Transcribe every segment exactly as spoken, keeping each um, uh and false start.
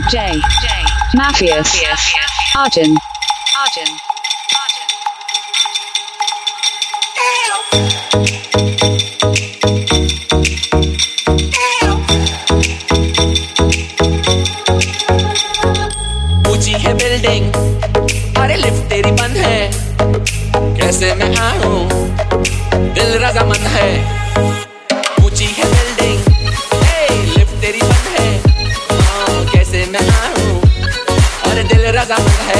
J Mafias Arjun Arjun ऊंची है building, अरे लिफ्ट तेरी बंद है, कैसे मैं आऊं, दिल रजामंद है। ऊंची है बिल्डिंग, ए लिफ्ट तेरी बंद है, हाँ कैसे मैं आऊं, अरे दिल रजामंद है।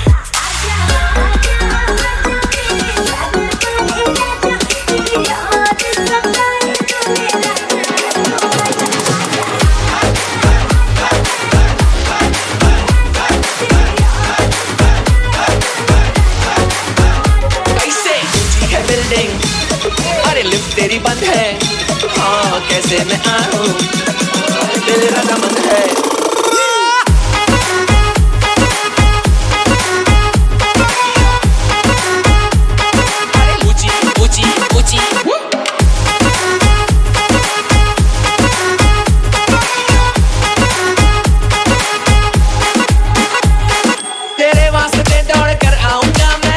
अरे लिफ्ट तेरी बंद है, हाँ कैसे मैं आऊं, दिल रजामंद है। अरे ऊंची ऊंची ऊंची तेरे वास्ते दौड़ कर आऊंगा मैं,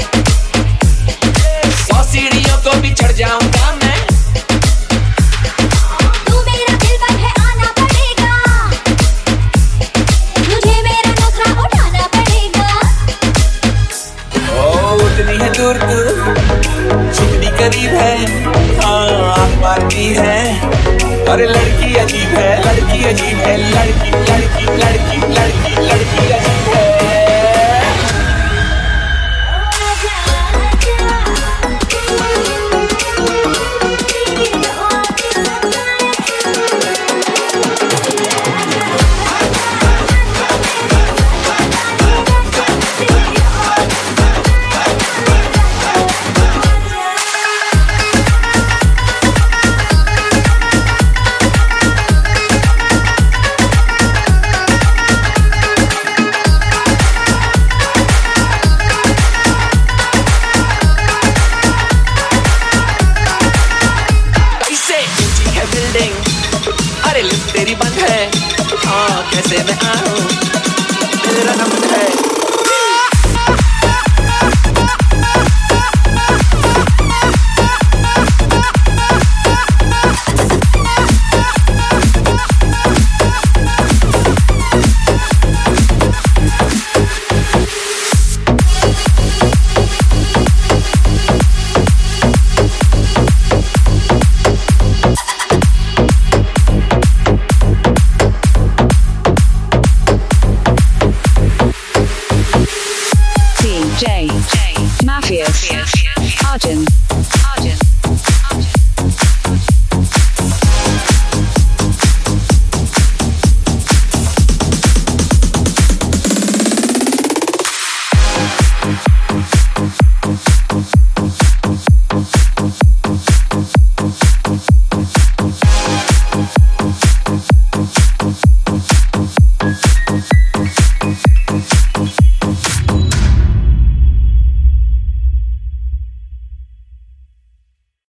सीढ़ियों को भी चढ़ जाऊंगा मैं। तू मेरा दिल बन है, आना पड़ेगा, मुझे मेरा नखरा उठाना पड़ेगा। ओ उतनी है दूर तू, जितनी करीब है, हाँ आँख मारती है। अरे लड़की अजीब है, लड़की अजीब है, लड़की लड़की लड़की लड़की लड़की अजीब है। अरे लिफ्ट तेरी बंद है, हाँ कैसे मैं आऊं, दिल रजामंद है। J Mafias Arjun